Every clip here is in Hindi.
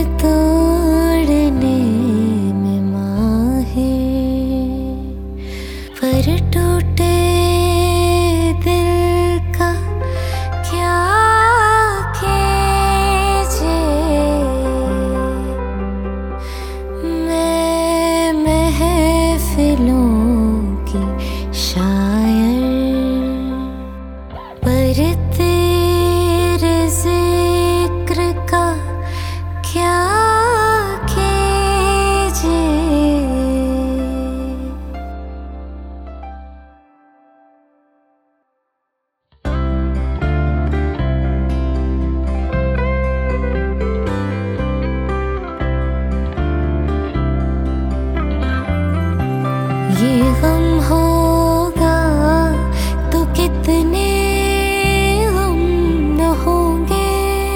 तोड़ने में माहिर, पर टूटे दिल का क्या कीजिए। मैं महफिलों की शायर, पर तेरे जिक्र का क्या कीजिए। ये गम होगा तो कितने गम न होंगे,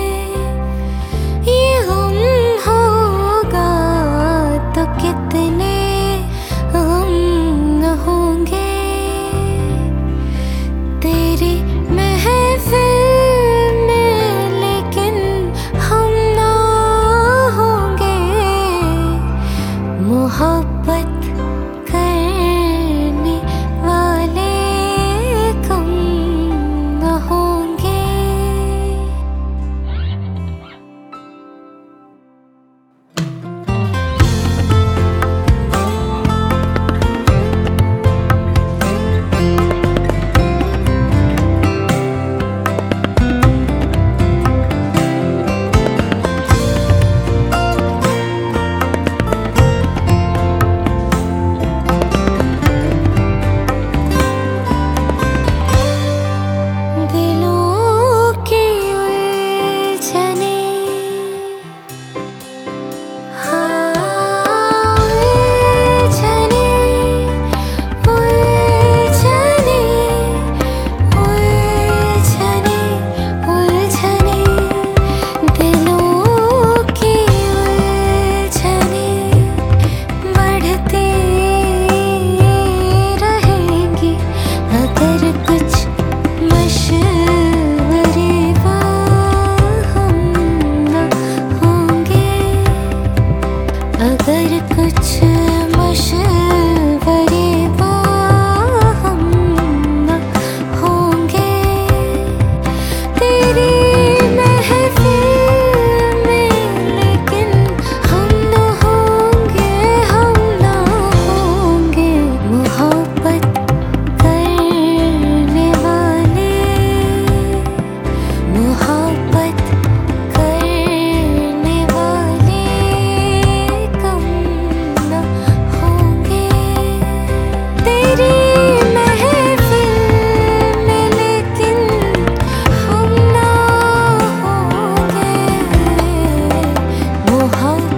ये गम होगा तो कितने गम न होंगे। तेरी महफिल में लेकिन हम ना होंगे, मोहब्बत करने वाले कम न होंगे। दिलों की उलझने, हाँ उलझने, उलझने, उलझने, उलझने, दिलों की उलझने बढ़ती रहेंगी अगर कुछ मशवरे हम न होंगे, अगर कुछ मशवरे हम न होंगे। तेरी महफिल में लेकिन हम न होंगे, हम न होंगे, मोहब्बत करने वाले, मोहब्बत करने वाले कम न होंगे। तेरी महफिल में लेकिन हम ना होंगे, मोहब्बत